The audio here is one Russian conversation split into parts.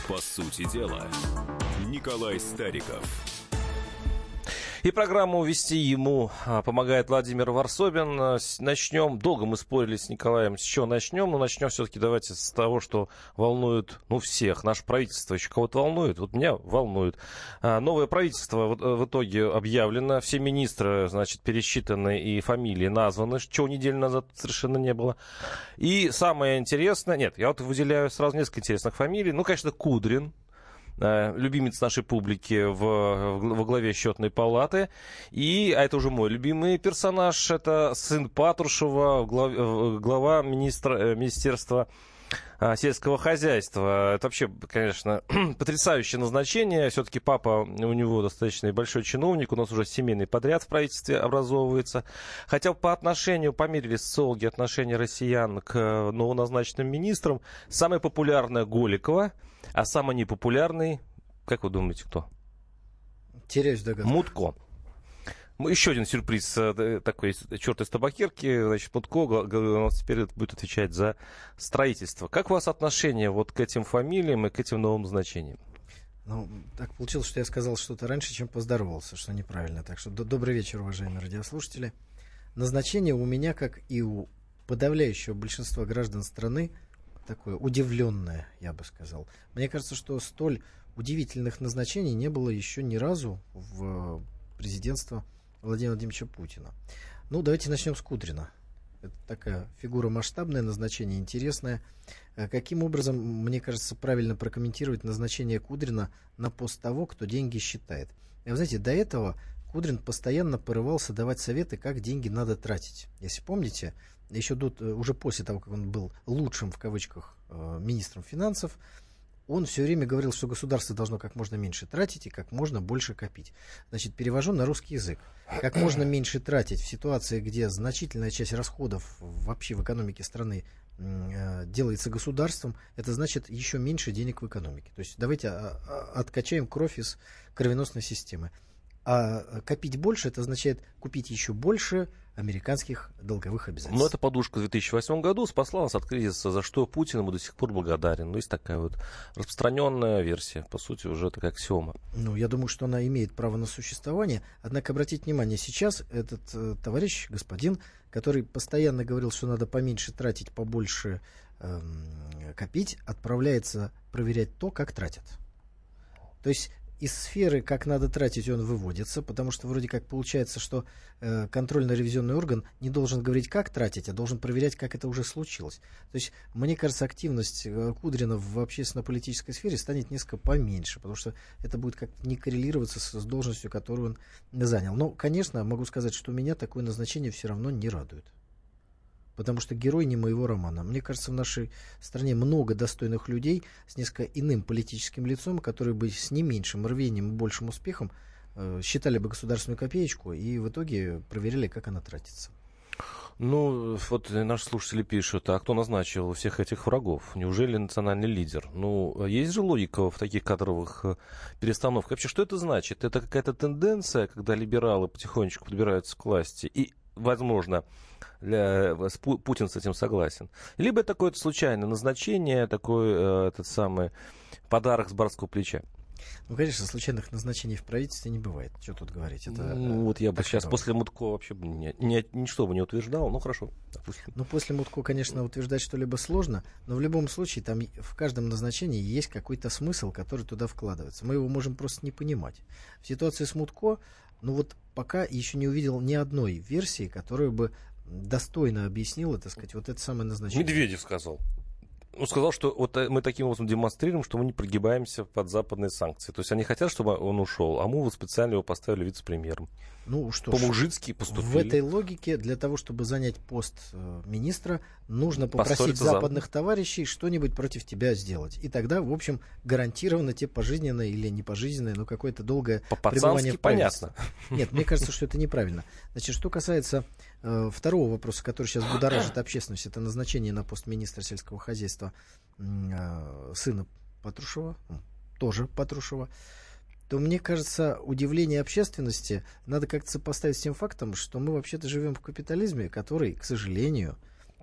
По сути дела, Николай Стариков. И программу вести ему помогает Владимир Варсобин. Начнем. Долго мы спорили с Николаем, с чего начнем. Но начнем все-таки давайте с того, что волнует, всех. Наше правительство еще кого-то волнует. Вот меня волнует. Новое правительство в итоге объявлено. Все министры, пересчитаны и фамилии названы, чего неделю назад совершенно не было. И самое интересное... Нет, я выделяю сразу несколько интересных фамилий. Конечно, Кудрин. Любимец нашей публики во главе счетной палаты. А это уже мой любимый персонаж. Это сын Патрушева, глава Министерства сельского хозяйства. Это вообще, конечно, потрясающее назначение. Все-таки папа у него достаточно большой чиновник. У нас уже семейный подряд в правительстве образовывается. Хотя померили социологи отношения россиян к новоназначенным министрам. Самая популярная Голикова, а самый непопулярный, как вы думаете, кто? Теряюсь в догадках. Мутко. Еще один сюрприз такой, черт из табакерки. Мутко у нас теперь будет отвечать за строительство. Как у вас отношение к этим фамилиям и к этим новым назначениям? Так получилось, что я сказал что-то раньше, чем поздоровался, что неправильно. Так что добрый вечер, уважаемые радиослушатели. Назначение у меня, как и у подавляющего большинства граждан страны, такое удивленное, я бы сказал. Мне кажется, что столь удивительных назначений не было еще ни разу в президентство Владимира Владимировича Путина. Давайте начнем с Кудрина. Это такая фигура масштабная, назначение интересное. Каким образом, мне кажется, правильно прокомментировать назначение Кудрина на пост того, кто деньги считает? Вы знаете, до этого Кудрин постоянно порывался давать советы, как деньги надо тратить. Если помните, уже после того, как он был лучшим, в кавычках, министром финансов, он все время говорил, что государство должно как можно меньше тратить и как можно больше копить. Перевожу на русский язык. Как можно меньше тратить в ситуации, где значительная часть расходов вообще в экономике страны делается государством, это значит еще меньше денег в экономике. То есть давайте откачаем кровь из кровеносной системы. А копить больше, это означает купить еще больше американских долговых обязательств. Но эта подушка в 2008 году спасла нас от кризиса, за что Путин ему до сих пор благодарен. Есть такая распространенная версия, по сути, уже такая аксиома. Я думаю, что она имеет право на существование. Однако, обратите внимание, сейчас этот товарищ, господин, который постоянно говорил, что надо поменьше тратить, побольше копить, отправляется проверять то, как тратят. То есть из сферы, как надо тратить, он выводится, потому что вроде как получается, что контрольно-ревизионный орган не должен говорить, как тратить, а должен проверять, как это уже случилось. То есть, мне кажется, активность Кудрина в общественно-политической сфере станет несколько поменьше, потому что это будет как-то не коррелироваться с должностью, которую он занял. Но, конечно, могу сказать, что меня такое назначение все равно не радует. Потому что герой не моего романа. Мне кажется, в нашей стране много достойных людей с несколько иным политическим лицом, которые бы с не меньшим рвением и большим успехом считали бы государственную копеечку и в итоге проверяли, как она тратится. Наши слушатели пишут, а кто назначил всех этих врагов? Неужели национальный лидер? Есть же логика в таких кадровых перестановках. Вообще, что это значит? Это какая-то тенденция, когда либералы потихонечку подбираются к власти и, возможно, Путин с этим согласен. Либо это какое-то случайное назначение, такой этот самый подарок с барского плеча. Конечно, случайных назначений в правительстве не бывает. Что тут говорить? Это, я бы сейчас после Мутко вообще ничто бы не утверждал. Хорошо, допустим. После Мутко, конечно, утверждать что-либо сложно, но в любом случае там в каждом назначении есть какой-то смысл, который туда вкладывается. Мы его можем просто не понимать. В ситуации с Мутко, пока еще не увидел ни одной версии, которая бы достойно объяснила, так сказать, это самое назначение. Медведев сказал. Сказал, что мы таким образом демонстрируем, что мы не прогибаемся под западные санкции. То есть они хотят, чтобы он ушел, а мы специально его поставили вице-премьером. По-мужицки поступили. В этой логике для того, чтобы занять пост министра, нужно попросить западных товарищей что-нибудь против тебя сделать. И тогда, в общем, гарантированно тебе пожизненное или не пожизненное, какое-то долгое пребывание в правительстве. Понятно. Нет, мне кажется, что это неправильно. Что касается второго вопроса, который сейчас будоражит общественность, это назначение на пост министра сельского хозяйства сына Патрушева, тоже Патрушева, то, мне кажется, удивление общественности надо как-то сопоставить с тем фактом, что мы вообще-то живем в капитализме, который, к сожалению,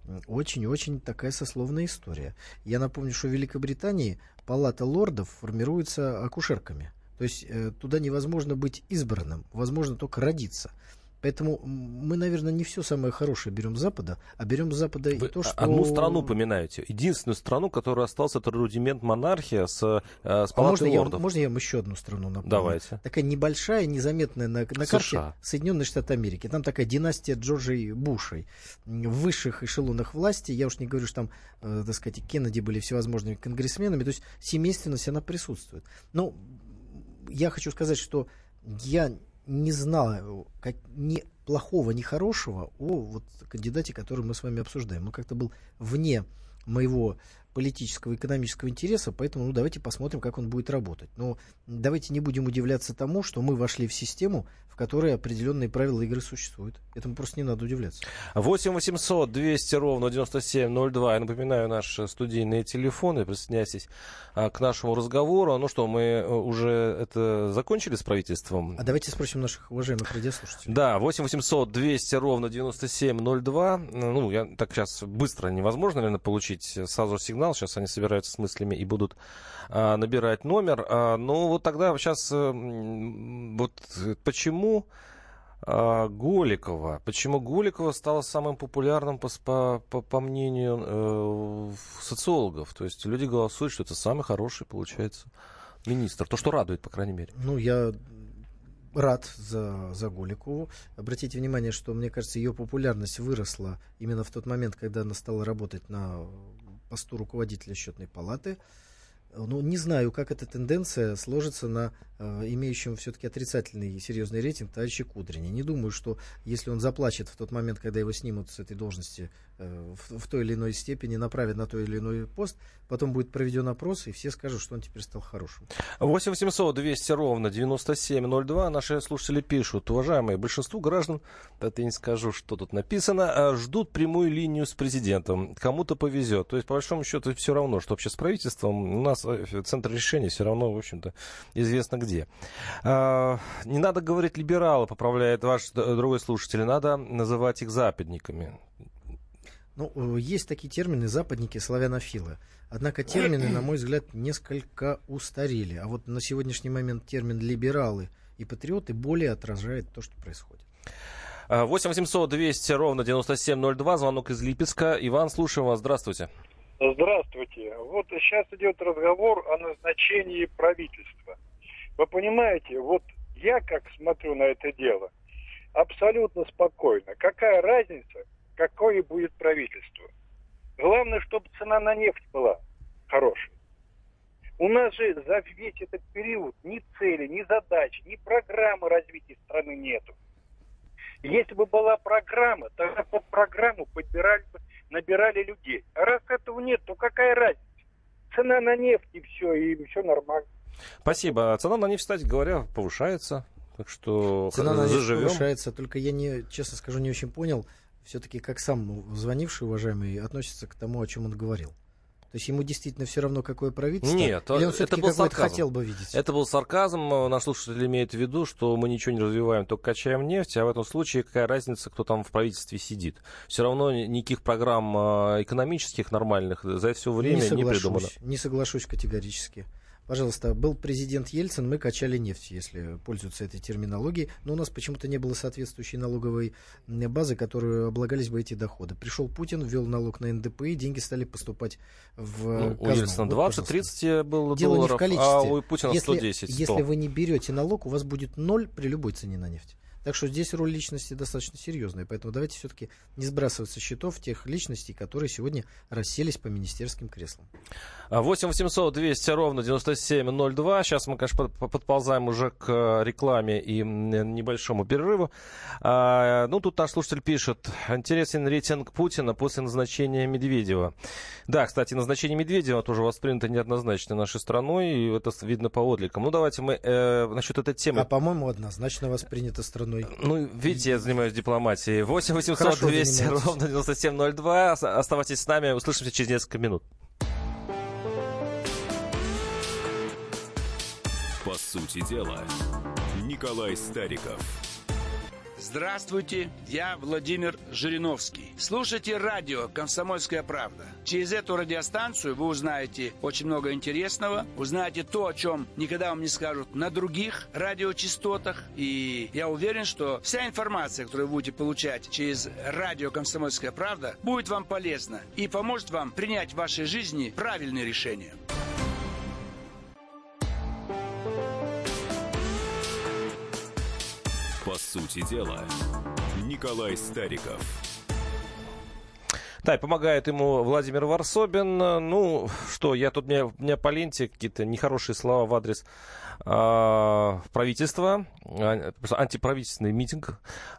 очень-очень такая сословная история. Я напомню, что в Великобритании палата лордов формируется акушерками. То есть туда невозможно быть избранным, возможно только родиться. Поэтому мы, наверное, не все самое хорошее берем с Запада, а берем с Запада и то, что... Одну страну поминаете. Единственную страну, которая осталась, это рудимент монархия с палатой лордов. Можно я вам еще одну страну напомню? Давайте. Такая небольшая, незаметная на карте Соединенные Штаты Америки. Там такая династия Джорджей Бушей. В высших эшелонах власти, я уж не говорю, что там, так сказать, Кеннеди были всевозможными конгрессменами, то есть семейственность, она присутствует. Но я хочу сказать, что я не знал ни плохого, ни хорошего о вот кандидате, который мы с вами обсуждаем. Он как-то был вне моего политического, экономического интереса, поэтому давайте посмотрим, как он будет работать. Но давайте не будем удивляться тому, что мы вошли в систему, в которой определенные правила игры существуют. Этому просто не надо удивляться. 8 800 200 ровно 9702. Я напоминаю, наши студийные телефоны. Присоединяйтесь к нашему разговору. Ну что, мы уже это закончили с правительством? А давайте спросим наших уважаемых радиослушателей. Да, 8 800 200 ровно 9702. Ну, я так сейчас быстро невозможно, наверное, получить сразу сигнал. Сейчас они собираются с мыслями и будут набирать номер. Ну, вот тогда сейчас вот почему Голикова стала самым популярным по мнению социологов? То есть люди голосуют, что это самый хороший, получается, министр. То, что радует, по крайней мере. Ну, я рад за Голикову. Обратите внимание, что, мне кажется, ее популярность выросла именно в тот момент, когда она стала работать на посту руководителя счетной палаты. Ну, не знаю, как эта тенденция сложится на имеющем все-таки отрицательный и серьезный рейтинг товарища Кудрине. Не думаю, что если он заплачет в тот момент, когда его снимут с этой должности в той или иной степени, направят на той или иной пост, потом будет проведен опрос, и все скажут, что он теперь стал хорошим. 8 800 200 ровно 9702. Наши слушатели пишут: уважаемые, большинству граждан, это я не скажу, что тут написано, ждут прямую линию с президентом. Кому-то повезет. То есть, по большому счету, все равно, что вообще с правительством. У нас центр решения все равно, в общем-то, известно где. Не надо говорить либералы, поправляет ваш другой слушатель, надо называть их западниками. Ну, есть такие термины западники, славянофилы. Однако термины, на мой взгляд, несколько устарели. А вот на сегодняшний момент термин либералы и патриоты более отражает то, что происходит. 8 800 200 ровно 9702. Звонок из Липецка. Иван, слушаем вас. Здравствуйте. Здравствуйте. Вот сейчас идет разговор о назначении правительства. Вы понимаете, вот я как смотрю на это дело, абсолютно спокойно. Какая разница, какое будет правительство? Главное, чтобы цена на нефть была хорошей. У нас же за весь этот период ни цели, ни задачи, ни программы развития страны нету. Если бы была программа, тогда под программу набирали людей. А раз этого нет, то какая разница? Цена на нефть и все нормально. Спасибо. Цена на нефть, кстати говоря, повышается. Так что цена на нефть заживем. повышается, только я, честно скажу, не очень понял, все-таки как сам звонивший, уважаемый, относится к тому, о чем он говорил. То есть ему действительно все равно, какое правительство? Нет, или он это был сарказм. Хотел бы видеть? Это был сарказм. Наш слушатель имеет в виду, что мы ничего не развиваем, только качаем нефть, а в этом случае какая разница, кто там в правительстве сидит. Все равно никаких программ экономических нормальных за все время не придумано. Не соглашусь категорически. Пожалуйста, был президент Ельцин, мы качали нефть, если пользуются этой терминологией, но у нас почему-то не было соответствующей налоговой базы, которую облагались бы эти доходы. Пришел Путин, ввел налог на НДПИ, деньги стали поступать в казну. У Ельцина 20-30 было дело долларов, не в количестве. А у Путина 110. Если вы не берете налог, у вас будет 0 при любой цене на нефть. Так что здесь роль личности достаточно серьезная. Поэтому давайте все-таки не сбрасывать со счетов тех личностей, которые сегодня расселись по министерским креслам. 8 800 200 ровно 9702. Сейчас мы, конечно, подползаем уже к рекламе и небольшому перерыву. Ну, тут наш слушатель пишет: интересен рейтинг Путина после назначения Медведева. Да, кстати, назначение Медведева тоже воспринято неоднозначно нашей страной, и это видно по откликам. Ну, давайте мы насчет этой темы... А, по-моему, однозначно воспринято страной. Ну, видите, я занимаюсь дипломатией. 8 800 200 ровно 9702. Оставайтесь с нами, услышимся через несколько минут. По сути дела, Николай Стариков. Здравствуйте, я Владимир Жириновский. Слушайте радио «Комсомольская правда». Через эту радиостанцию вы узнаете очень много интересного, узнаете то, о чем никогда вам не скажут на других радиочастотах. И я уверен, что вся информация, которую вы будете получать через радио «Комсомольская правда», будет вам полезна и поможет вам принять в вашей жизни правильные решения. По сути дела, Николай Стариков. Да, и помогает ему Владимир Варсобин. Ну, что, у меня по ленте какие-то нехорошие слова в адрес правительства, антиправительственный митинг.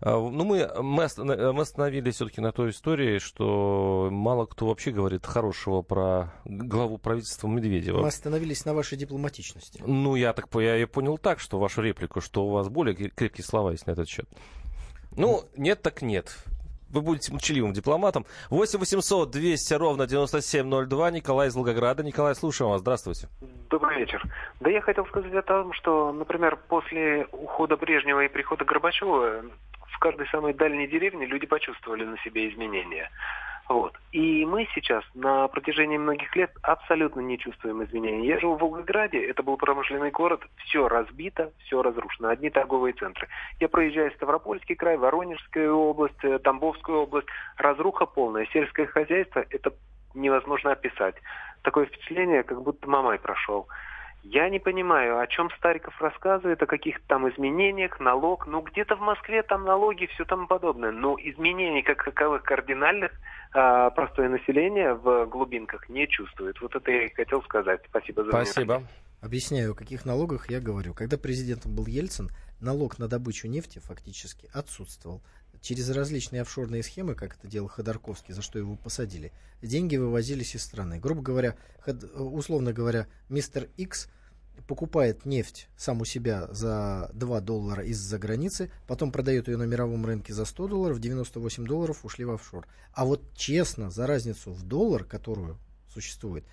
Мы остановились все-таки на той истории, что мало кто вообще говорит хорошего про главу правительства Медведева. Мы остановились на вашей дипломатичности. Ну, я понял так, что вашу реплику, что у вас более крепкие слова есть на этот счет. Ну, нет так нет. Вы будете молчаливым дипломатом. 8 800 200 ровно 9702. Николай из Волгограда. Николай, слушаем вас. Здравствуйте. Добрый вечер. Да я хотел сказать о том, что, например, после ухода Брежнева и прихода Горбачева в каждой самой дальней деревне люди почувствовали на себе изменения. Вот. И мы сейчас на протяжении многих лет абсолютно не чувствуем изменений. Я живу в Волгограде, это был промышленный город, все разбито, все разрушено, одни торговые центры. Я проезжаю Ставропольский край, Воронежскую область, Тамбовскую область, разруха полная, сельское хозяйство, это невозможно описать. Такое впечатление, как будто Мамай прошел. Я не понимаю, о чем Стариков рассказывает, о каких-то там изменениях, налог. Ну, где-то в Москве там налоги, все тому подобное. Но изменений как таковых кардинальных простое население в глубинках не чувствует. Вот это я и хотел сказать. Спасибо за внимание. Спасибо. Объясняю, о каких налогах я говорю. Когда президентом был Ельцин, налог на добычу нефти фактически отсутствовал. Через различные офшорные схемы, как это делал Ходорковский, за что его посадили, деньги вывозились из страны. Грубо говоря, условно говоря, мистер Икс покупает нефть сам у себя за $2 из-за границы, потом продает ее на мировом рынке за $100, $98 ушли в офшор. А вот честно, за разницу в доллар, которую существует,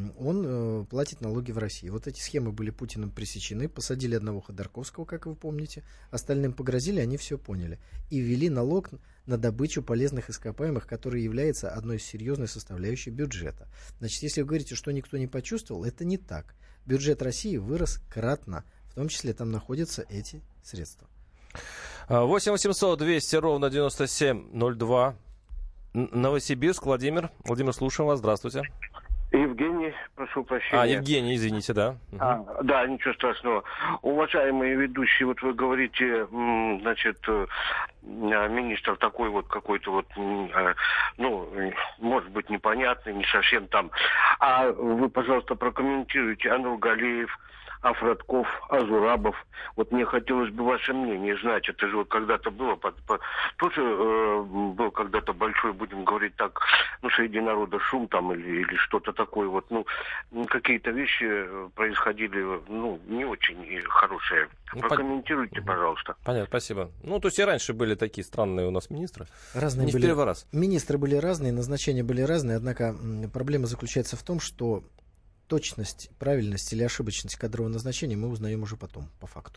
он платит налоги в России. Вот эти схемы были Путиным пресечены, посадили одного Ходорковского, как вы помните, остальным погрозили, они все поняли. И ввели налог на добычу полезных ископаемых, который является одной из серьезной составляющей бюджета. Значит, если вы говорите, что никто не почувствовал, это не так. Бюджет России вырос кратно, в том числе там находятся эти средства. 8 800 200 ровно 9702. Новосибирск, Владимир. Владимир, слушаем вас. Здравствуйте. Евгений, прошу прощения. Евгений, извините, да. Да, ничего страшного. Уважаемые ведущие, вот вы говорите, значит, министр такой вот какой-то вот, ну, может быть, непонятный, не совсем там. А вы, пожалуйста, прокомментируйте Нургалиев, Афратков, Азурабов. Вот мне хотелось бы ваше мнение знать. Это же вот когда-то было, тоже был когда-то большой, будем говорить так, ну, среди народа шум там или что-то такое. Вот, ну, какие-то вещи происходили, ну, не очень хорошие. Прокомментируйте, пожалуйста. Понятно, спасибо. Ну, то есть и раньше были такие странные у нас министры. Разные не были, в первый раз. Министры были разные, назначения были разные, однако проблема заключается в том, что точность, правильность или ошибочность кадрового назначения мы узнаем уже потом, по факту.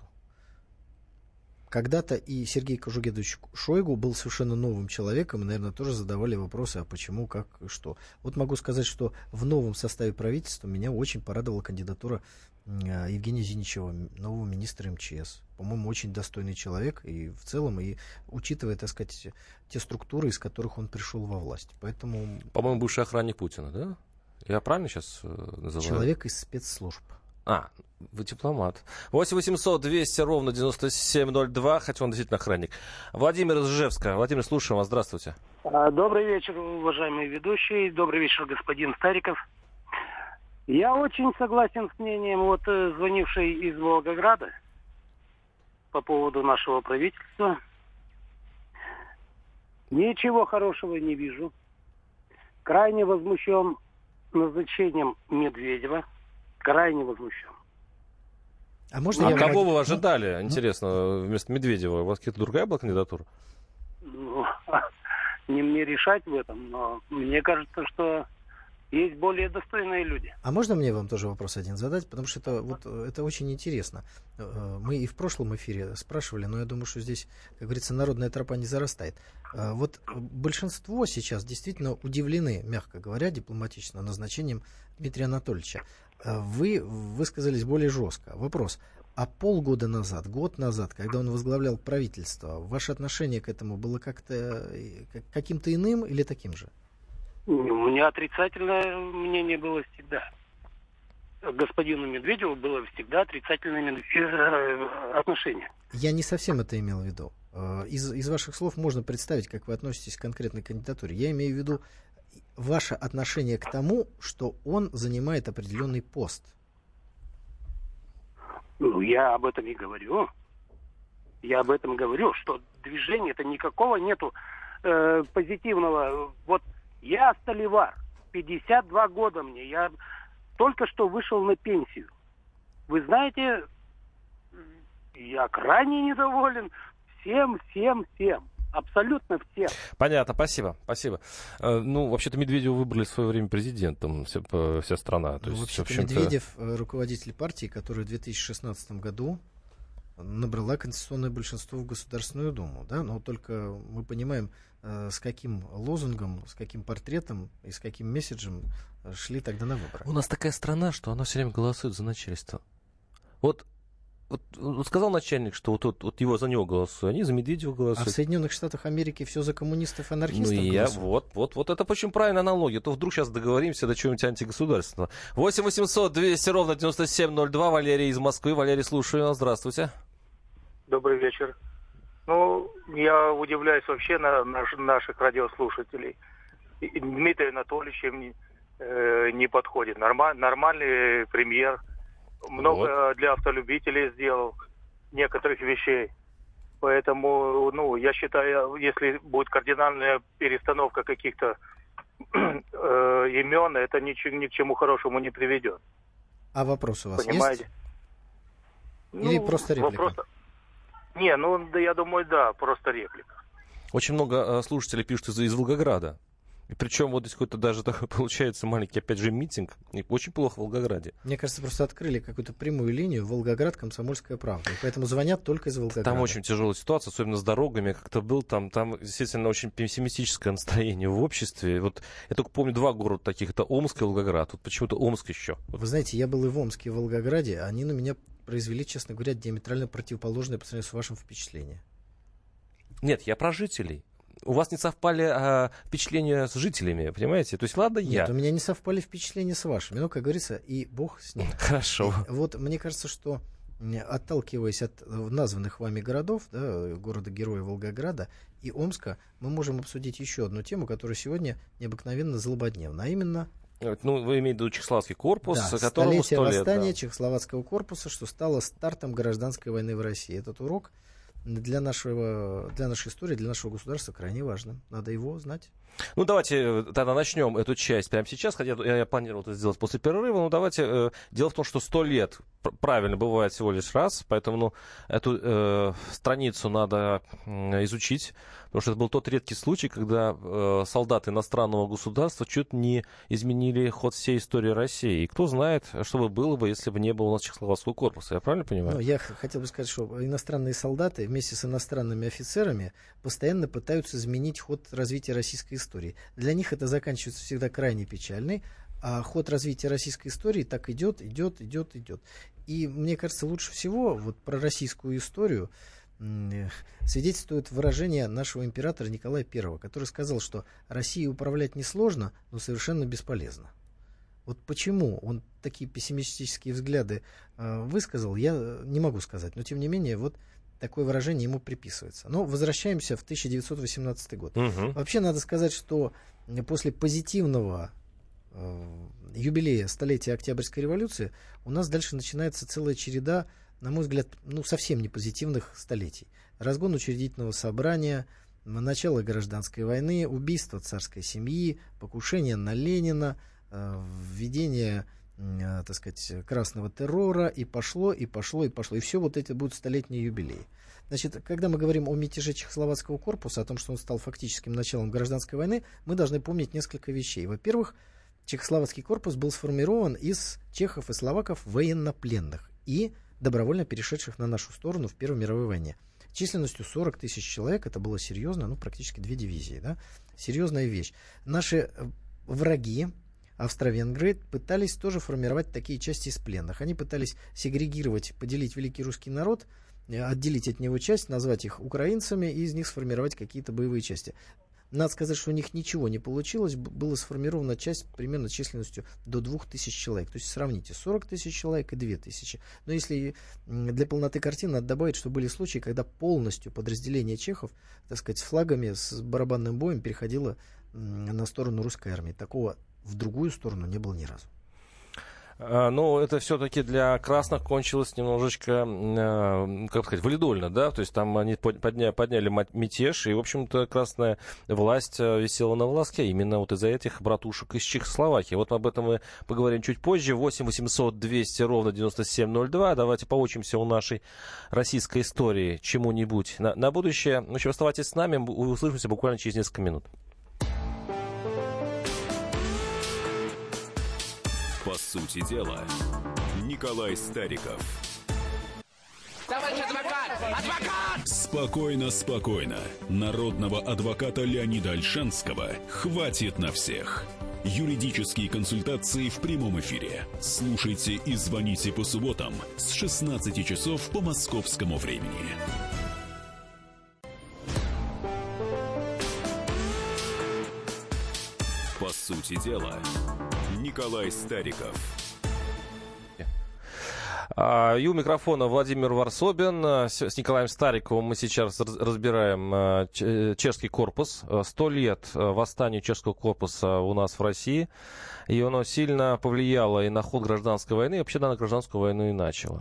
Когда-то и Сергей Кожугетович Шойгу был совершенно новым человеком, и, наверное, тоже задавали вопросы, а почему, как и что. Вот могу сказать, что в новом составе правительства меня очень порадовала кандидатура Евгения Зиничева, нового министра МЧС. По-моему, очень достойный человек, и в целом, и учитывая, так сказать, те структуры, из которых он пришел во власть. Поэтому... По-моему, бывший охранник Путина, да? Я правильно сейчас называю? Человек из спецслужб. Вы дипломат. 8 800 200 ровно 9702, хотя он действительно охранник. Владимир из Ижевска. Владимир, слушаем вас. Здравствуйте. Добрый вечер, уважаемые ведущие. Добрый вечер, господин Стариков. Я очень согласен с мнением вот звонившей из Волгограда по поводу нашего правительства. Ничего хорошего не вижу. Крайне возмущен назначением Медведева. Крайне возмущен. А можно кого вы ожидали, интересно, вместо Медведева? У вас какая-то другая была кандидатура? Ну, не мне решать в этом, но мне кажется, что есть более достойные люди. А можно мне вам тоже вопрос один задать? Потому что это очень интересно. Мы и в прошлом эфире спрашивали, но я думаю, что здесь, как говорится, народная тропа не зарастает. Вот большинство сейчас действительно удивлены, мягко говоря, дипломатично, назначением Дмитрия Анатольевича. Вы высказались более жестко. Вопрос. А полгода назад, год назад, когда он возглавлял правительство, ваше отношение к этому было как-то каким-то иным или таким же? У меня отрицательное мнение было всегда. Господину Медведеву было всегда отрицательное отношение. Я не совсем это имел в виду. Из ваших слов можно представить, как вы относитесь к конкретной кандидатуре. Я имею в виду ваше отношение к тому, что он занимает определенный пост. Ну, я об этом и говорю. Я об этом говорю, что движения-то никакого нету позитивного. Вот я сталевар, 52 года мне, я только что вышел на пенсию. Вы знаете, я крайне недоволен всем. Абсолютно всем. Понятно, спасибо. Ну, вообще-то Медведева выбрали в свое время президентом вся страна. То есть, вообще-то Медведев руководитель партии, которая в 2016 году набрала конституционное большинство в Государственную Думу. Да? Но только мы понимаем, с каким лозунгом, с каким портретом и с каким месседжем шли тогда на выборы. У нас такая страна, что она все время голосует за начальство. Вот сказал начальник, что вот его за него голосуют, они за Медведева голосуют. А в Соединенных Штатах Америки все за коммунистов, анархистов голосуют. Вот это очень правильная аналогия. То вдруг сейчас договоримся до чего-нибудь антигосударственного. 8-800-200-97-02. Валерий из Москвы. Валерий, слушаю вас. Здравствуйте. Добрый вечер. Ну, я удивляюсь вообще на наших радиослушателей. Дмитрий Анатольевич им не подходит. Нормальный премьер. Много для автолюбителей сделал некоторых вещей. Поэтому, я считаю, если будет кардинальная перестановка каких-то имен, это ни к чему хорошему не приведет. А вопрос у вас понимаете? Есть? Или просто реплика? Я думаю, да, просто реплика. Очень много слушателей пишут из Волгограда. И причем вот здесь какой-то даже такой получается маленький, опять же, митинг. И очень плохо в Волгограде. Мне кажется, просто открыли какую-то прямую линию Волгоград, Комсомольская правда. И поэтому звонят только из Волгограда. Там очень тяжелая ситуация, особенно с дорогами. Я как-то был там действительно очень пессимистическое настроение в обществе. Вот я только помню 2 города таких, это Омск и Волгоград. Тут почему-то Омск еще. Вы знаете, я был и в Омске, и в Волгограде. Они на меня произвели, честно говоря, диаметрально противоположное по сравнению с вашим впечатлением. Нет, я про жителей. У вас не совпали впечатления с жителями, понимаете? То есть, ладно, Нет, у меня не совпали впечатления с вашими. Но, как говорится, и бог с ним. Хорошо. И вот мне кажется, что, отталкиваясь от названных вами городов, да, города-героя Волгограда и Омска, мы можем обсудить еще одну тему, которая сегодня необыкновенно злободневна, а именно... вы имеете в виду Чехословацкий корпус, да, которому 100 лет. Восстания Чехословацкого корпуса, что стало стартом гражданской войны в России. Этот урок для нашей истории, для нашего государства крайне важным. Надо его знать. Ну, давайте тогда начнем эту часть прямо сейчас, хотя я планировал это сделать после перерыва, но давайте. Дело в том, что 100 лет правильно бывает всего лишь раз, поэтому эту страницу надо изучить, потому что это был тот редкий случай, когда солдаты иностранного государства чуть не изменили ход всей истории России. И кто знает, что бы было бы, если бы не было у нас Чехословацкого корпуса. Я правильно понимаю? Ну, я хотел бы сказать, что иностранные солдаты вместе с иностранными офицерами постоянно пытаются изменить ход развития российской истории. Для них это заканчивается всегда крайне печальной, а ход развития российской истории так идет. И мне кажется, лучше всего вот про российскую историю свидетельствует выражение нашего императора Николая I, который сказал, что Россией управлять несложно, но совершенно бесполезно. Вот почему он такие пессимистические взгляды высказал, я не могу сказать. Но, тем не менее, вот такое выражение ему приписывается. Но возвращаемся в 1918 год. Вообще, надо сказать, что после позитивного юбилея столетия Октябрьской революции у нас дальше начинается целая череда, на мой взгляд, совсем не позитивных столетий. Разгон учредительного собрания, начало гражданской войны, убийство царской семьи, покушение на Ленина, введение, так сказать, красного террора, и пошло. И все вот эти будут столетние юбилеи. Значит, когда мы говорим о мятеже Чехословацкого корпуса, о том, что он стал фактическим началом гражданской войны, мы должны помнить несколько вещей. Во-первых, Чехословацкий корпус был сформирован из чехов и словаков военнопленных и добровольно перешедших на нашу сторону в Первой мировой войне. Численностью 40 тысяч человек, это было серьезно, практически 2 дивизии, да? Серьезная вещь. Наши враги, австро-венгры, пытались тоже формировать такие части из пленных. Они пытались сегрегировать, поделить великий русский народ, отделить от него часть, назвать их украинцами и из них сформировать какие-то боевые части. Надо сказать, что у них ничего не получилось. Была сформирована часть примерно численностью до 2000 человек. То есть сравните 40 тысяч человек и 2000. Но если для полноты картины надо добавить, что были случаи, когда полностью подразделение чехов, так сказать, с флагами, с барабанным боем переходило на сторону русской армии. Такого в другую сторону не было ни разу. Ну, это все-таки для красных кончилось немножечко, как сказать, валидольно, да? То есть там они подняли мятеж, и, в общем-то, красная власть висела на волоске именно вот из-за этих братушек из Чехословакии. Вот об этом мы поговорим чуть позже. 8 800 200 ровно 9702. Давайте поучимся у нашей российской истории чему-нибудь на будущее. В общем, оставайтесь с нами, услышимся буквально через несколько минут. По сути дела, Николай Стариков. Товарищ адвокат! Адвокат! Спокойно, спокойно. Народного адвоката Леонида Ольшанского хватит на всех. Юридические консультации в прямом эфире. Слушайте и звоните по субботам с 16 часов по московскому времени. По сути дела, Николай Стариков. И у микрофона Владимир Варсобин. С Николаем Стариковым мы сейчас разбираем чешский корпус. 100 лет восстанию чешского корпуса у нас в России. И оно сильно повлияло и на ход гражданской войны, и вообще на гражданскую войну и начало.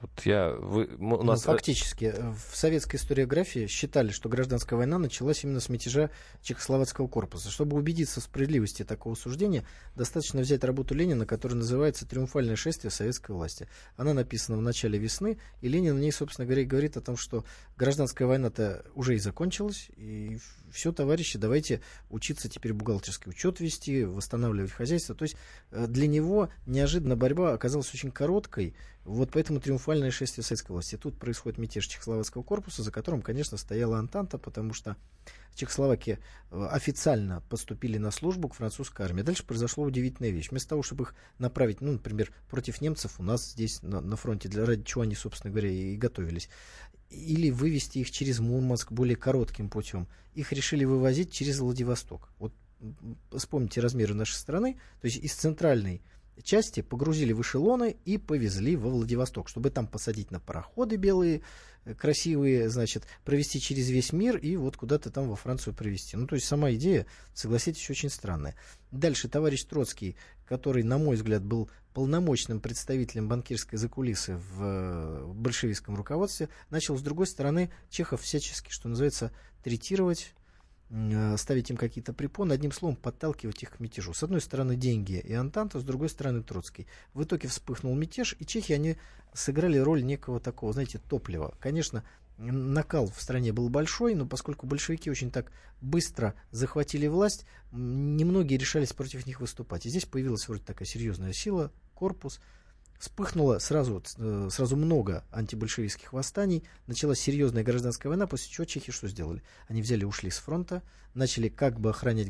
Фактически, в советской историографии считали, что гражданская война началась именно с мятежа Чехословацкого корпуса. Чтобы убедиться в справедливости такого суждения, достаточно взять работу Ленина, которая называется «Триумфальное шествие советской власти». Она написана в начале весны, и Ленин в ней, собственно говоря, говорит о том, что гражданская война-то уже и закончилась, и все, товарищи, давайте учиться теперь бухгалтерский учет вести, восстанавливать хозяйство. То есть для него неожиданно борьба оказалась очень короткой. Вот поэтому триумфальное шествие советской власти. Тут происходит мятеж Чехословацкого корпуса, за которым, конечно, стояла Антанта, потому что Чехословаки официально поступили на службу к французской армии. Дальше произошла удивительная вещь. Вместо того, чтобы их направить, например, против немцев у нас здесь на фронте, ради чего они, собственно говоря, и готовились, или вывести их через Мурманск более коротким путем, их решили вывозить через Владивосток. Вот вспомните размеры нашей страны, то есть из центральной части погрузили в эшелоны и повезли во Владивосток, чтобы там посадить на пароходы белые, красивые, значит, провести через весь мир и вот куда-то там во Францию привезти. То есть сама идея, согласитесь, очень странная. Дальше товарищ Троцкий, который, на мой взгляд, был полномочным представителем банкирской закулисы в большевистском руководстве, начал, с другой стороны, чехов всячески, что называется, третировать, ставить им какие-то препоны, одним словом, подталкивать их к мятежу. С одной стороны деньги и Антанта, с другой стороны Троцкий. В итоге вспыхнул мятеж, и чехи, они сыграли роль некого такого, знаете, топлива. Конечно, накал в стране был большой, но поскольку большевики очень так быстро захватили власть, немногие решались против них выступать. И здесь появилась вроде такая серьезная сила, корпус. Вспыхнуло сразу много антибольшевистских восстаний, началась серьезная гражданская война, после чего чехи что сделали? Они взяли, ушли с фронта, начали как бы охранять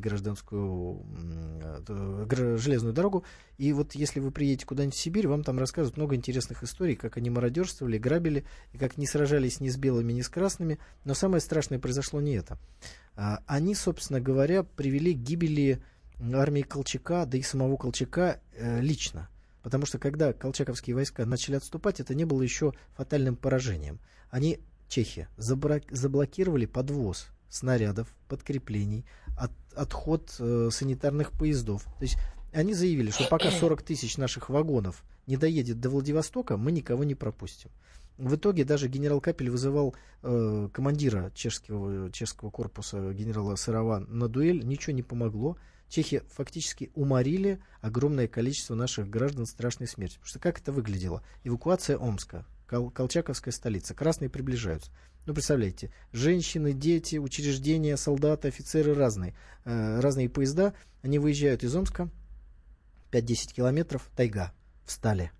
железную дорогу, и вот если вы приедете куда-нибудь в Сибирь, вам там рассказывают много интересных историй, как они мародерствовали, грабили, и как не сражались ни с белыми, ни с красными, но самое страшное произошло не это. Они, собственно говоря, привели к гибели армии Колчака, да и самого Колчака лично. Потому что когда колчаковские войска начали отступать, это не было еще фатальным поражением. Чехи, заблокировали подвоз снарядов, подкреплений, отход санитарных поездов. То есть они заявили, что пока 40 тысяч наших вагонов не доедет до Владивостока, мы никого не пропустим. В итоге даже генерал Капель вызывал командира чешского корпуса генерала Сырова на дуэль, ничего не помогло. Чехи фактически уморили огромное количество наших граждан страшной смерти. Потому что как это выглядело? Эвакуация Омска, колчаковская столица. Красные приближаются. Представляете, женщины, дети, учреждения, солдаты, офицеры разные поезда. Они выезжают из Омска, 5-10 километров, тайга, встали.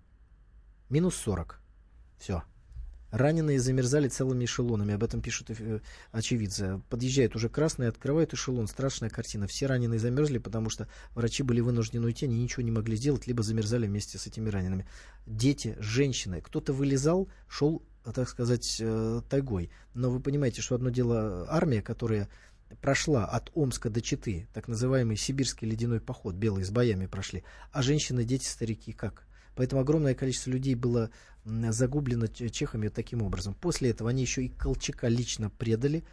Минус 40. Все. Раненые замерзали целыми эшелонами, об этом пишут очевидцы. Подъезжает уже красный, открывает эшелон, страшная картина. Все раненые замерзли, потому что врачи были вынуждены уйти, они ничего не могли сделать, либо замерзали вместе с этими ранеными. Дети, женщины, кто-то вылезал, шел, так сказать, тайгой. Но вы понимаете, что одно дело армия, которая прошла от Омска до Читы, так называемый сибирский ледяной поход, белые с боями прошли, а женщины, дети, старики как? Поэтому огромное количество людей было загублено чехами таким образом. После этого они еще и Колчака лично передали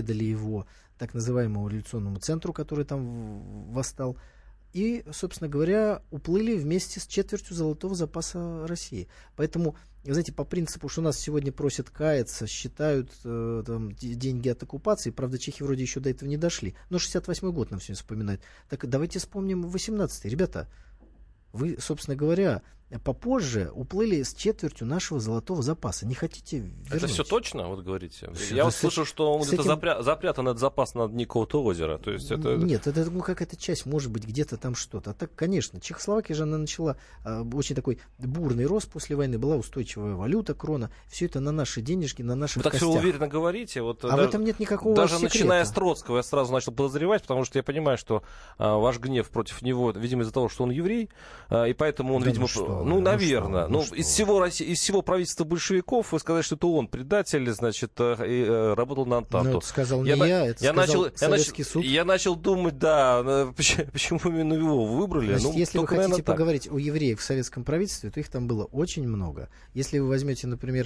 его так называемому революционному центру, который там восстал. И, собственно говоря, уплыли вместе с четвертью золотого запаса России. Поэтому, вы знаете, по принципу, что нас сегодня просят каяться, считают там, деньги от оккупации, правда, чехи вроде еще до этого не дошли, но 68-й год нам сегодня вспоминают. Так давайте вспомним 18-й. Ребята, вы, собственно говоря, попозже уплыли с четвертью нашего золотого запаса. Не хотите вернуть? Это все точно, вот говорите? Я вот слышу, что он где-то запрятан этот запас на дне какого-то озера. То есть это... Нет, это какая-то часть, может быть, где-то там что-то. А так, конечно, Чехословакия же она начала очень такой бурный рост после войны. Была устойчивая валюта, крона. Все это на наши денежки, на наших костях. Вы так костях. все уверенно говорите. Вот, в этом нет никакого даже секрета. Начиная с Троцкого я сразу начал подозревать, потому что я понимаю, что ваш гнев против него, видимо, из-за того, что он еврей, и поэтому он, да, видимо... наверное. Из всего правительства большевиков вы сказали, что это он предатель, значит, и работал на Антанту. Ну, это сказал не я, это сказал Советский суд. Я начал думать, да, почему именно его выбрали. Значит, если вы хотите поговорить о евреях в советском правительстве, то их там было очень много. Если вы возьмете, например,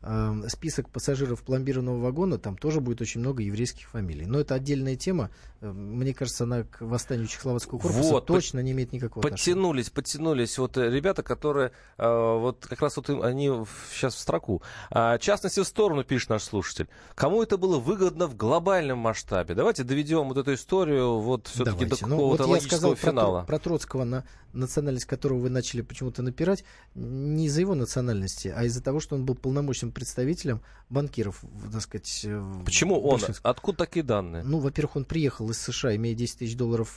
список пассажиров пломбированного вагона, там тоже будет очень много еврейских фамилий. Но это отдельная тема. Мне кажется, она к восстанию Чехословацкого корпуса точно не имеет никакого отношения. Подтянулись вот ребята, которые вот как раз вот они сейчас в строку. Частности в сторону, пишет наш слушатель. Кому это было выгодно в глобальном масштабе? Давайте доведем вот эту историю вот все-таки до какого-то логического финала. Про Троцкого, на национальность которого вы начали почему-то напирать, не из-за его национальности, а из-за того, что он был полномочным представителем банкиров, так сказать. Почему он? Откуда такие данные? Ну, во-первых, он приехал из США, имея $10 тысяч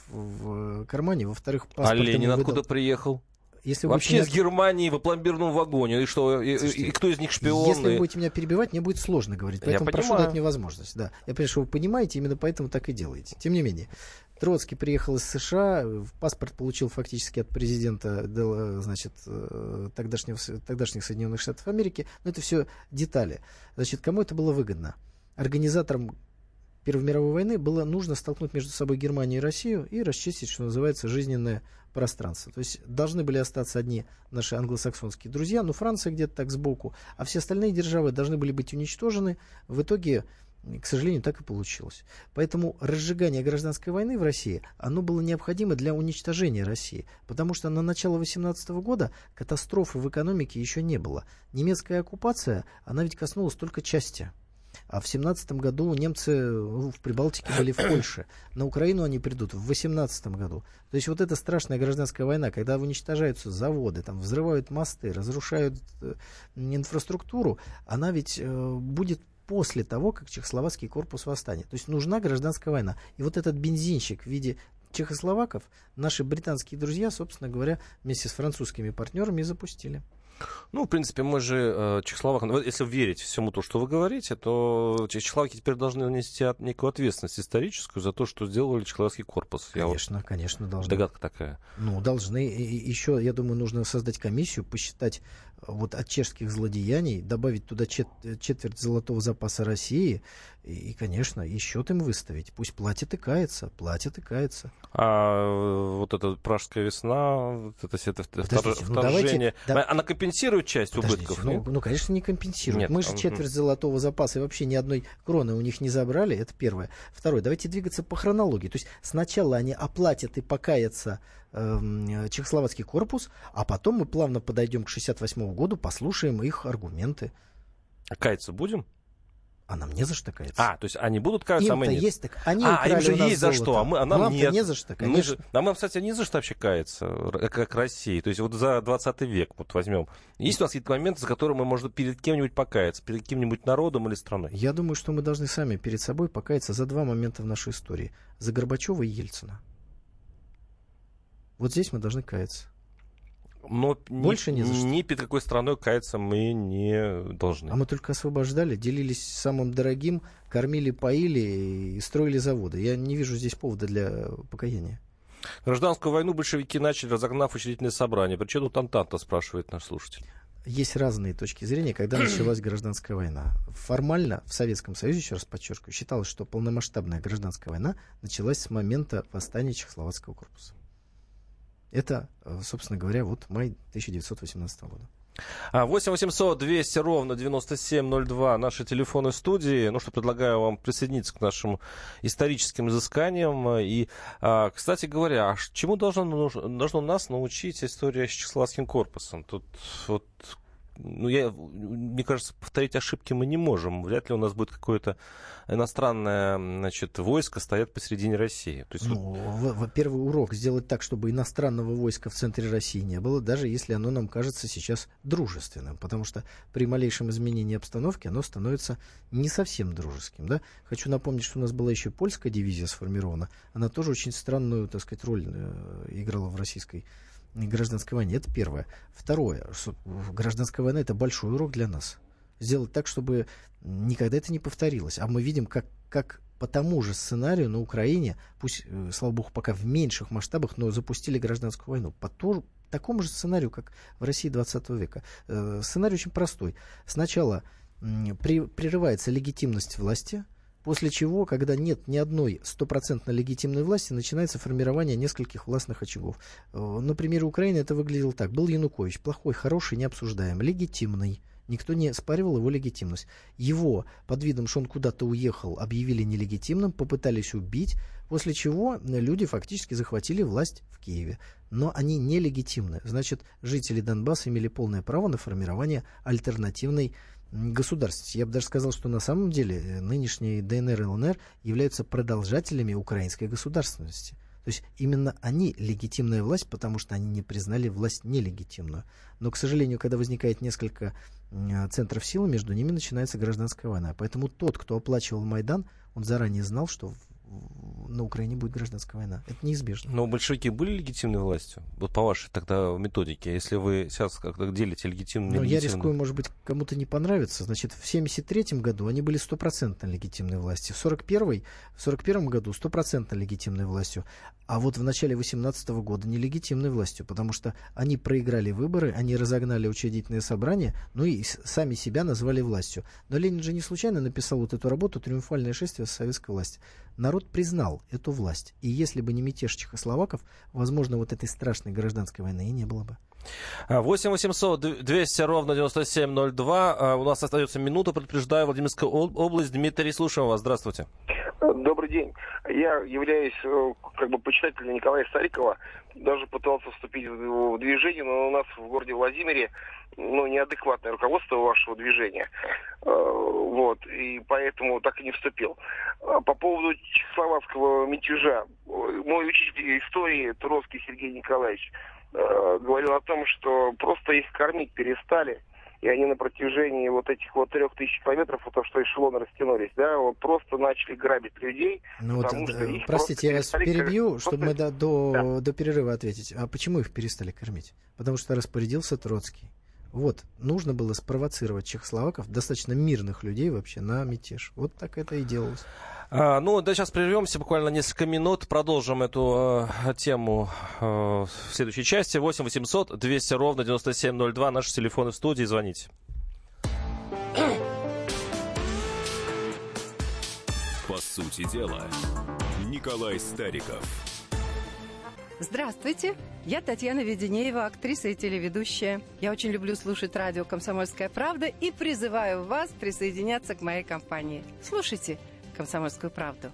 в кармане, во-вторых, паспорт. А Ленин откуда приехал? Если вообще из Германии в пломбированном вагоне. И что? И кто из них шпион? Если вы будете меня перебивать, мне будет сложно говорить. Поэтому прошу дать мне возможность. Да. Я понимаю, что вы понимаете, именно поэтому так и делаете. Тем не менее, Троцкий приехал из США, паспорт получил фактически от президента, значит, тогдашних Соединенных Штатов Америки. Но это все детали. Значит, кому это было выгодно? Организаторам Первой мировой войны было нужно столкнуть между собой Германию и Россию и расчистить, что называется, жизненное пространство. То есть должны были остаться одни наши англосаксонские друзья, но Франция где-то так сбоку, а все остальные державы должны были быть уничтожены. В итоге, к сожалению, так и получилось. Поэтому разжигание гражданской войны в России, оно было необходимо для уничтожения России, потому что на начало 18 года катастрофы в экономике еще не было. Немецкая оккупация, она ведь коснулась только части. А в 17 году немцы в Прибалтике были в Польше. На Украину они придут в 18 году. То есть вот эта страшная гражданская война, когда уничтожаются заводы, там, взрывают мосты, разрушают инфраструктуру, она ведь будет после того, как Чехословацкий корпус восстанет. То есть нужна гражданская война. И вот этот бензинчик в виде чехословаков наши британские друзья, собственно говоря, вместе с французскими партнерами и запустили. Ну, в принципе, мы же чехословакам, если верить всему то, что вы говорите, то чехословаки теперь должны нести некую ответственность историческую за то, что сделали Чехословацкий корпус. Конечно, должны. Догадка такая. Ну, должны. И еще, я думаю, нужно создать комиссию, посчитать вот от чешских злодеяний, добавить туда четверть золотого запаса России и, конечно, и счет им выставить. Пусть платят и каются. А вот эта пражская весна, это вторжение, она компенсирует часть убытков? Ну, конечно, не компенсирует. Нет. Мы же четверть золотого запаса и вообще ни одной кроны у них не забрали, это первое. Второе, давайте двигаться по хронологии. То есть сначала они оплатят и покаятся Чехословацкий корпус, а потом мы плавно подойдем к 1968 году, послушаем их аргументы. А каяться будем? А нам не за что каяться. То есть они будут каяться, а мы нет? Есть, так они им же есть за что, а нам нет. Не за что, конечно. Нам, кстати, не за что вообще каяться, как России. То есть вот за 20 век вот возьмем. Есть у нас какие-то моменты, за которые мы можем перед кем-нибудь покаяться, перед каким-нибудь народом или страной? Я думаю, что мы должны сами перед собой покаяться за два момента в нашей истории. За Горбачева и Ельцина. Вот здесь мы должны каяться. Но больше не за что. Ни перед какой страной каяться мы не должны. А мы только освобождали, делились самым дорогим, кормили, поили и строили заводы. Я не вижу здесь повода для покаяния. Гражданскую войну большевики начали, разогнав учредительное собрание. Причем тут Антанта, спрашивает наш слушатель. Есть разные точки зрения, когда началась гражданская война. Формально в Советском Союзе, еще раз подчеркиваю, считалось, что полномасштабная гражданская война началась с момента восстания Чехословацкого корпуса. Это, собственно говоря, вот май 1918 года. 8 800 200 ровно 9702 наши телефоны студии. Ну что, предлагаю вам присоединиться к нашим историческим изысканиям. И, кстати говоря, чему должно нас научить история с Чехословацким корпусом? Тут вот, мне кажется, повторить ошибки мы не можем. Вряд ли у нас будет какое-то иностранное, значит, войско стоять посередине России. То есть, первый урок сделать так, чтобы иностранного войска в центре России не было, даже если оно нам кажется сейчас дружественным, потому что при малейшем изменении обстановки оно становится не совсем дружеским. Да? Хочу напомнить, что у нас была еще польская дивизия сформирована. Она тоже очень странную, так сказать, роль играла в российской гражданской войне. Это первое. Второе. Гражданская война — это большой урок для нас. Сделать так, чтобы никогда это не повторилось. А мы видим, как по тому же сценарию на Украине, пусть, слава богу, пока в меньших масштабах, но запустили гражданскую войну. По такому же сценарию, как в России 20 века. Сценарий очень простой. Сначала прерывается легитимность власти, после чего, когда нет ни одной стопроцентно легитимной власти, начинается формирование нескольких властных очагов. На примере Украины это выглядело так. Был Янукович, плохой, хороший, не обсуждаем, легитимный. Никто не спаривал его легитимность. Его, под видом, что он куда-то уехал, объявили нелегитимным, попытались убить, после чего люди фактически захватили власть в Киеве. Но они нелегитимны. Значит, жители Донбасса имели полное право на формирование альтернативной государственности. Я бы даже сказал, что на самом деле нынешние ДНР и ЛНР являются продолжателями украинской государственности. То есть именно они легитимная власть, потому что они не признали власть нелегитимную. Но, к сожалению, когда возникает несколько центров силы, между ними начинается гражданская война. Поэтому тот, кто оплачивал Майдан, он заранее знал, что на Украине будет гражданская война. Это неизбежно. Но большевики были легитимной властью? Вот по вашей тогда методике. Если вы сейчас как-то делите легитимную... Я рискую, может быть, кому-то не понравится. Значит, в 1973 году они были стопроцентно легитимной властью. В 1941 году стопроцентно легитимной властью. А вот в начале 1918 года нелегитимной властью, потому что они проиграли выборы, они разогнали учредительное собрание, ну и сами себя назвали властью. Но Ленин же не случайно написал вот эту работу «Триумфальное шествие советской власти». Народ признал эту власть. И если бы не мятеж чехословаков, возможно, вот этой страшной гражданской войны и не было бы. 8 800 200 ровно 9702. У нас остается минута. Предупреждаю, Владимирская область. Дмитрий, слушаем вас. Здравствуйте. Добрый день. Я являюсь почитателем Николая Старикова. Даже пытался вступить в движение, но у нас в городе Владимире неадекватное руководство вашего движения. И поэтому так и не вступил. По поводу чехословацкого мятежа. Мой учитель истории Туровский Сергей Николаевич говорил о том, что просто их кормить перестали. И они на протяжении вот этих 3000 километров, то, что эшелоны растянулись, просто начали грабить людей. Простите, я вас перебью, чтобы мы до перерыва ответить. А почему их перестали кормить? Потому что распорядился Троцкий. Нужно было спровоцировать чехословаков, достаточно мирных людей вообще, на мятеж. Вот так это и делалось. Сейчас прервемся буквально несколько минут. Продолжим эту тему в следующей части. 8 800 200 ровно 9702. Наши телефоны в студии. Звоните. По сути дела, Николай Стариков. Здравствуйте, я Татьяна Веденеева, актриса и телеведущая. Я очень люблю слушать радио «Комсомольская правда» и призываю вас присоединяться к моей компании. Слушайте «Комсомольскую правду».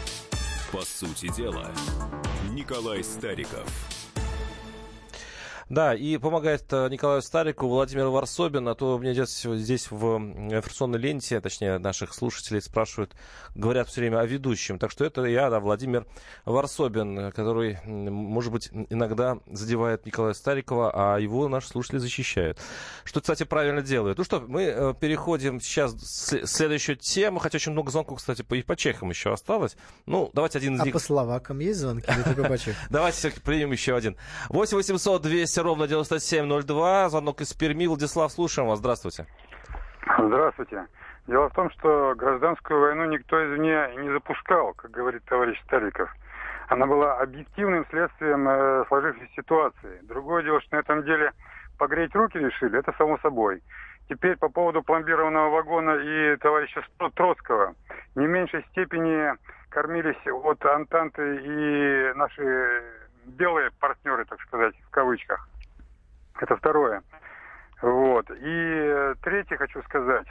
По сути дела, Николай Стариков. Да, и помогает Николаю Старику Владимир Варсобин, а то у меня здесь в информационной ленте, точнее, наших слушателей спрашивают, говорят все время о ведущем. Так что это я, да, Владимир Варсобин, который, может быть, иногда задевает Николая Старикова, а его наши слушатели защищают. Что, кстати, правильно делают. Ну что, мы переходим сейчас к следующей теме, хотя очень много звонков, кстати, и по чехам еще осталось. Ну, давайте один из них... А по словакам есть звонки или только по чехам? Давайте все-таки примем еще один. 8 800 200 ровно 9702. Звонок из Перми. Владислав, слушаем вас. Здравствуйте. Здравствуйте. Дело в том, что гражданскую войну никто извне не запускал, как говорит товарищ Стариков. Она была объективным следствием сложившейся ситуации. Другое дело, что на этом деле погреть руки решили, это само собой. Теперь по поводу пломбированного вагона и товарища Троцкого. Не в меньшей степени кормились от Антанты и наши белые партнеры, так сказать, в кавычках. Это второе. Вот. И третье хочу сказать.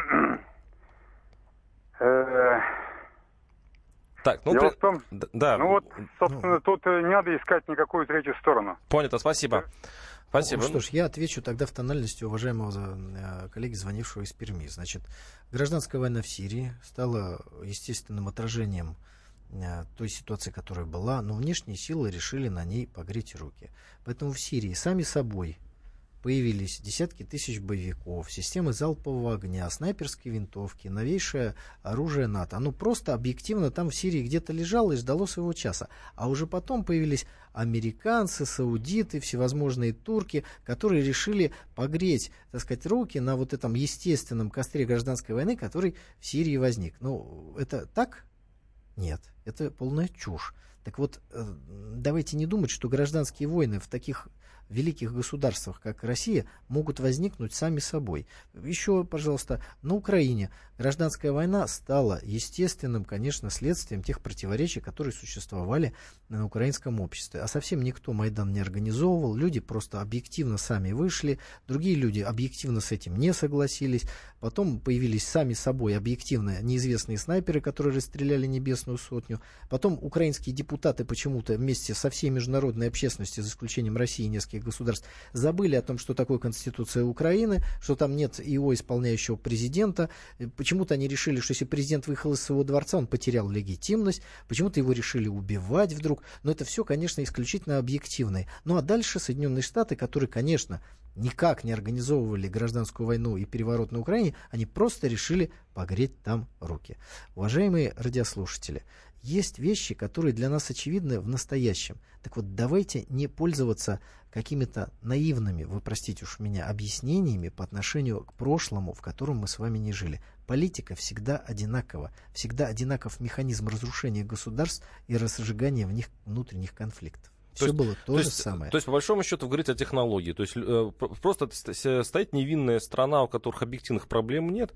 Так, дело в том, да. Ну вот, собственно, тут не надо искать никакую третью сторону. Понято, спасибо. Спасибо. Ну, что ж, я отвечу тогда в тональности уважаемого коллеги, звонившего из Перми. Значит, гражданская война в Сирии стала естественным отражением той ситуации, которая была, но внешние силы решили на ней погреть руки. Поэтому в Сирии сами собой появились десятки тысяч боевиков, системы залпового огня, снайперские винтовки, новейшее оружие НАТО. Оно просто объективно там в Сирии где-то лежало и ждало своего часа. А уже потом появились американцы, саудиты, всевозможные турки, которые решили погреть, так сказать, руки на вот этом естественном костре гражданской войны, который в Сирии возник. Ну, это так? Нет, это полная чушь. Так вот, давайте не думать, что гражданские войны в таких великих государствах, как Россия, могут возникнуть сами собой. Еще, пожалуйста, на Украине гражданская война стала естественным, конечно, следствием тех противоречий, которые существовали на украинском обществе. А совсем никто Майдан не организовывал, люди просто объективно сами вышли, другие люди объективно с этим не согласились. Потом появились сами собой объективно неизвестные снайперы, которые расстреляли Небесную Сотню. Потом украинские депутаты почему-то вместе со всей международной общественностью, за исключением России и нескольких государств, забыли о том, что такое Конституция Украины, что там нет его исполняющего президента. Почему-то они решили, что если президент выехал из своего дворца, он потерял легитимность. Почему-то его решили убивать вдруг. Но это все, конечно, исключительно объективное. Ну а дальше Соединенные Штаты, которые, конечно, никак не организовывали гражданскую войну и переворот на Украине, они просто решили погреть там руки. Уважаемые радиослушатели, есть вещи, которые для нас очевидны в настоящем. Так вот, давайте не пользоваться какими-то наивными, вы простите уж меня, объяснениями по отношению к прошлому, в котором мы с вами не жили. Политика всегда одинакова. Всегда одинаков механизм разрушения государств и разжигания в них внутренних конфликтов. Все было то же самое. То есть, по большому счету, говорить о технологии. То есть, просто стоит невинная страна, у которых объективных проблем нет,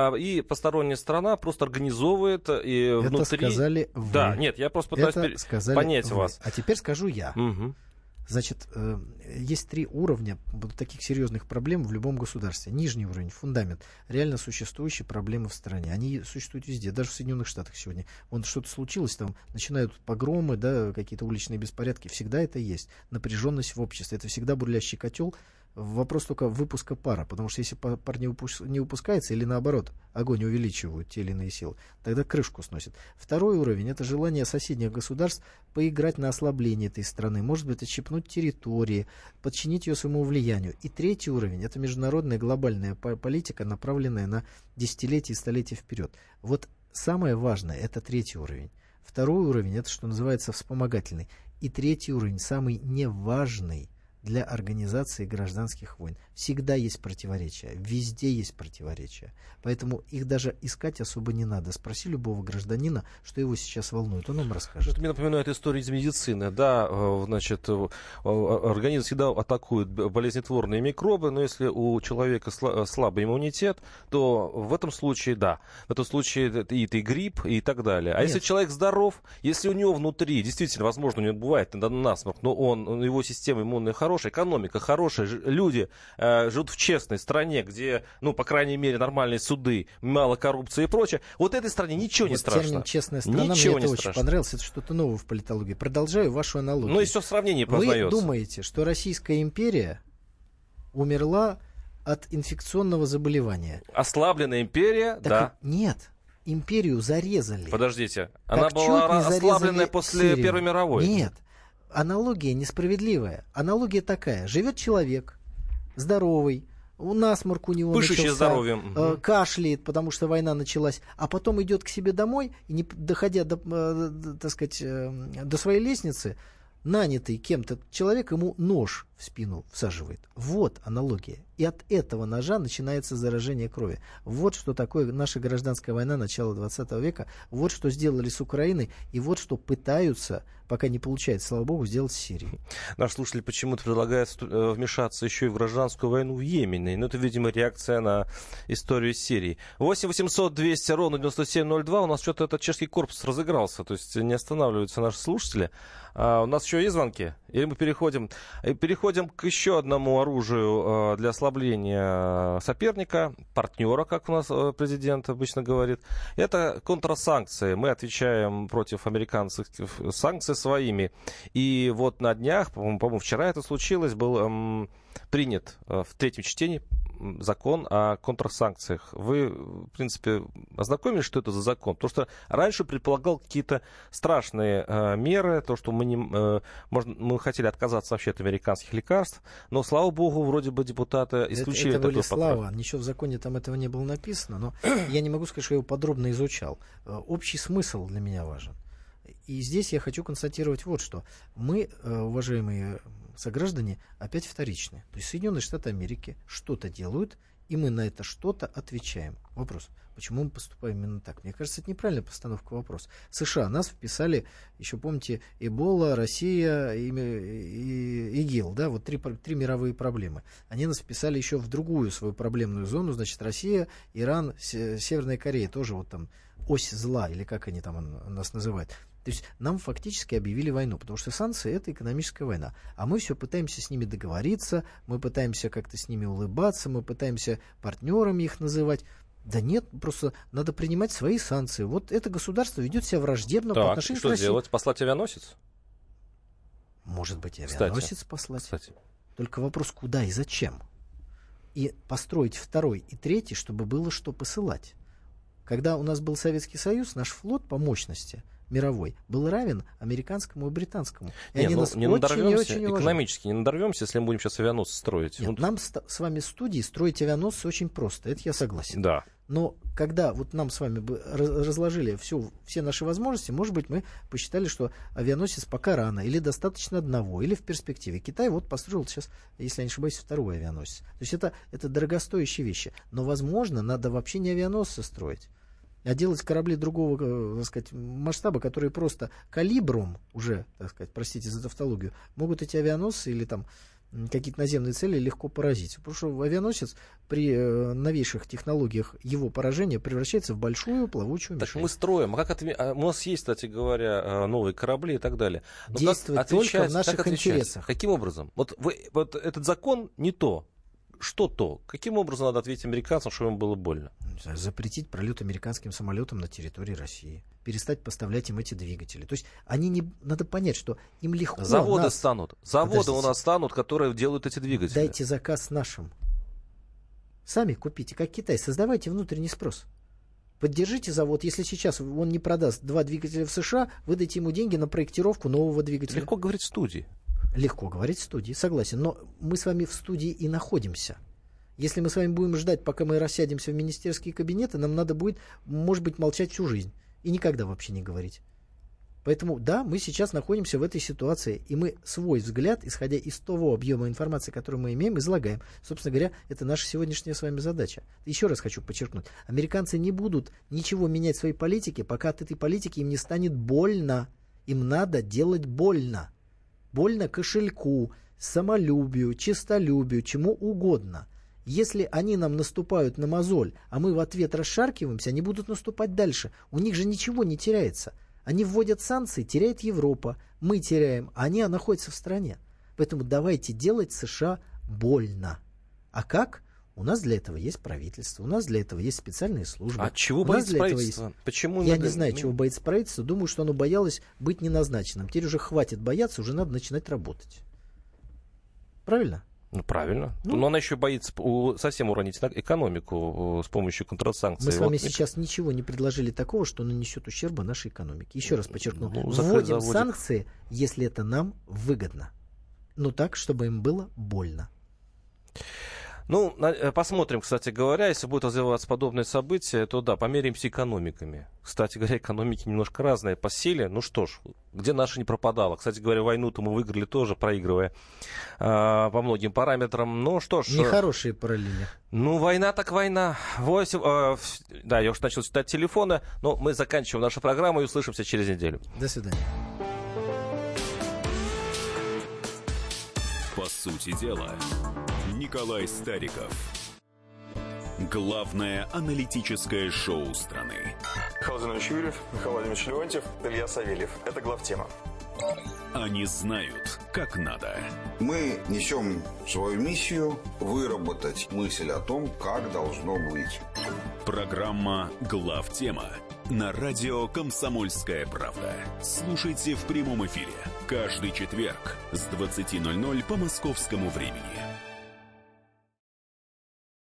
и посторонняя страна просто организовывает и это внутри... сказали вы. Да, нет, я просто пытаюсь понять вас. А теперь скажу я. Угу. Значит, есть 3 уровня таких серьезных проблем в любом государстве. Нижний уровень, фундамент, реально существующие проблемы в стране. Они существуют везде, даже в Соединенных Штатах сегодня. Вон что-то случилось, там начинают погромы, да, какие-то уличные беспорядки. Всегда это есть. Напряженность в обществе. Это всегда бурлящий котел. Вопрос только выпуска пара, потому что если пар не выпускается или наоборот огонь увеличивают те или иные силы, тогда крышку сносит. Второй уровень — это желание соседних государств поиграть на ослабление этой страны, может быть, отщипнуть территории, подчинить ее своему влиянию. И третий уровень — это международная глобальная политика, направленная на десятилетия и столетия вперед. Вот самое важное — это третий уровень. Второй уровень — это, что называется, вспомогательный. И третий уровень, самый неважный для организации гражданских войн. Всегда есть противоречия, везде есть противоречия. Поэтому их даже искать особо не надо. Спроси любого гражданина, что его сейчас волнует, он вам расскажет. Это мне напоминает историю из медицины. Да, значит, организм всегда атакует болезнетворные микробы, но если у человека слабый иммунитет, то в этом случае, да, в этом случае и грипп, и так далее. А если человек здоров, если у него внутри, действительно, возможно, у него бывает насморк, но его система иммунная хорошая, хорошая экономика, хорошие люди живут в честной стране, где, ну, по крайней мере, нормальные суды, мало коррупции и прочее, вот этой стране ничего не страшно. Термин «честная страна» ничего мне это очень понравился. Это что-то новое в политологии. Продолжаю вашу аналогию. Ну и все в сравнении познается. Вы думаете, что Российская империя умерла от инфекционного заболевания? Ослабленная империя, так да. Нет. Империю зарезали. Подождите, она была ослабленная после Сирию. Первой мировой. Нет, аналогия несправедливая. Аналогия такая. Живет человек, здоровый, насморк у него пышущий начался, здоровьем, кашляет, потому что война началась, а потом идет к себе домой, и не доходя так сказать, до своей лестницы, нанятый кем-то человек ему нож в спину всаживает. Вот аналогия. И от этого ножа начинается заражение крови. Вот что такое наша гражданская война начала 20 века. Вот что сделали с Украиной. И вот что пытаются, пока не получается, слава богу, сделать с Сирией. Наш слушатель почему-то предлагает вмешаться еще и в гражданскую войну в Йемене. Но это, видимо, реакция на историю Сирии. 8 800 200 ровно 9702. У нас что-то этот чешский корпус разыгрался. То есть не останавливаются наши слушатели. У нас еще есть звонки? Или мы переходим к еще одному оружию для ослабления соперника, партнера, как у нас президент обычно говорит. Это контрсанкции. Мы отвечаем против американских санкций своими. И вот на днях, по-моему, вчера это случилось, был принят в третьем чтении закон о контрсанкциях. Вы, в принципе, ознакомились, что это за закон? Потому что раньше предполагал какие-то страшные меры, то, что мы хотели отказаться вообще от американских лекарств, но, слава богу, вроде бы депутаты исключили это были такой поправку. слова. Ничего в законе там этого не было написано, но я не могу сказать, что я его подробно изучал. Общий смысл для меня важен. И здесь я хочу констатировать вот что. Мы, уважаемые сограждане, опять вторичны. То есть Соединенные Штаты Америки что-то делают, и мы на это что-то отвечаем. Вопрос, почему мы поступаем именно так? Мне кажется, это неправильная постановка вопроса. США нас вписали, еще помните, Эбола, Россия и ИГИЛ, да, вот три мировые проблемы. Они нас вписали еще в другую свою проблемную зону, значит, Россия, Иран, Северная Корея, тоже вот там ось зла, или как они там нас называют. То есть нам фактически объявили войну, потому что санкции — это экономическая война. А мы все пытаемся с ними договориться, мы пытаемся как-то с ними улыбаться, мы пытаемся партнерами их называть. Да нет, просто надо принимать свои санкции. Вот это государство ведет себя враждебно по отношению к России. Что делать? Послать авианосец? Может быть, авианосец послать. Кстати. Только вопрос, куда и зачем. И построить второй и третий, чтобы было что посылать. Когда у нас был Советский Союз, наш флот по мощности мировой был равен американскому и британскому. И они нас очень экономически не надорвемся, если мы будем сейчас авианосцы строить. Нет, нам с вами в студии строить авианосцы очень просто, это я согласен. Да. Но когда вот нам с вами бы разложили все наши возможности, может быть, мы посчитали, что авианосец пока рано, или достаточно одного, или в перспективе. Китай вот построил сейчас, если я не ошибаюсь, второй авианосец. То есть это дорогостоящие вещи. Но, возможно, надо вообще не авианосцы строить, а делать корабли другого, так сказать, масштаба, которые просто калибром уже, так сказать, простите за тавтологию, могут эти авианосцы или там какие-то наземные цели легко поразить. Потому что авианосец при новейших технологиях его поражения превращается в большую плавучую мишень. Так мы строим. У нас есть, кстати говоря, новые корабли и так далее. Но действовать только в наших интересах. Каким образом? Вот этот закон не то. Что то? Каким образом надо ответить американцам, чтобы им было больно? Запретить пролет американским самолетам на территории России. Перестать поставлять им эти двигатели. То есть надо понять, что им легко. Заводы у нас станут, которые делают эти двигатели. Дайте заказ нашим. Сами купите, как Китай. Создавайте внутренний спрос. Поддержите завод. Если сейчас он не продаст 2 двигателя в США, выдайте ему деньги на проектировку нового двигателя. Легко говорить в студии. Легко говорить в студии, согласен. Но мы с вами в студии и находимся. Если мы с вами будем ждать, пока мы рассядемся в министерские кабинеты, нам надо будет, может быть, молчать всю жизнь. И никогда вообще не говорить. Поэтому, да, мы сейчас находимся в этой ситуации. И мы свой взгляд, исходя из того объема информации, который мы имеем, излагаем. Собственно говоря, это наша сегодняшняя с вами задача. Еще раз хочу подчеркнуть. Американцы не будут ничего менять в своей политике, пока от этой политики им не станет больно. Им надо делать больно. Больно кошельку, самолюбию, честолюбию, чему угодно. Если они нам наступают на мозоль, а мы в ответ расшаркиваемся, они будут наступать дальше. У них же ничего не теряется. Они вводят санкции, теряет Европа. Мы теряем, а они находятся в стране. Поэтому давайте делать США больно. А как? У нас для этого есть правительство, у нас для этого есть специальные службы. А чего боится правительство? Почему Я не знаю, чего боится правительство. Думаю, что оно боялось быть неназначенным. Теперь уже хватит бояться, уже надо начинать работать. Правильно? Ну, правильно. Но она еще боится совсем уронить экономику с помощью контрсанкций. Мы с вами сейчас ничего не предложили такого, что нанесет ущерба нашей экономике. Еще раз подчеркну, вводим санкции, если это нам выгодно. Но так, чтобы им было больно. Ну, посмотрим, кстати говоря, если будут развиваться подобные события, то да, померимся экономиками. Кстати говоря, экономики немножко разные по силе. Ну что ж, где наша не пропадала. Кстати говоря, войну-то мы выиграли тоже, проигрывая по многим параметрам. Ну что ж. Нехорошие параллели. Ну, война так война. Да, я уже начал читать телефоны, но мы заканчиваем нашу программу и услышимся через неделю. До свидания. По сути дела, Николай Стариков. Главное аналитическое шоу страны. Михаил Владимирович Юрьев, Михаил Владимирович Леонтьев, Илья Савельев. Это главтема. Они знают, как надо. Мы несем свою миссию выработать мысль о том, как должно быть. Программа «Главтема» на радио «Комсомольская правда». Слушайте в прямом эфире каждый четверг с 20:00 по московскому времени.